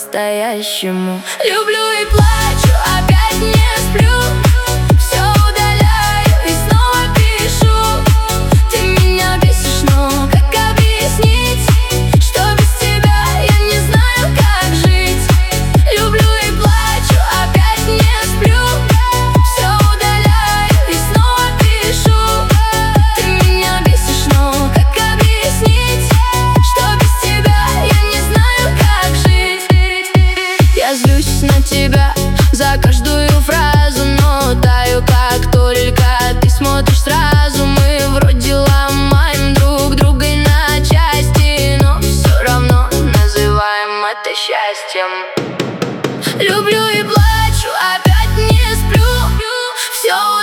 по-настоящему. Люблю и плачу, опять не сплю. Все удаляю и снова пишу. Ты меня бесишь, но как объяснить, что без тебя я не знаю, как жить. Люблю и плачу, опять не сплю. Все удаляю и снова пишу. Ты меня бесишь, но как объяснить, что без тебя я не знаю, как жить. Я злюсь на тебя за каждую фразу, но таю, как только ты смотришь сразу. Мы вроде ломаем друг друга на части, но все равно называем это счастьем. Люблю и плачу, опять не сплю. Все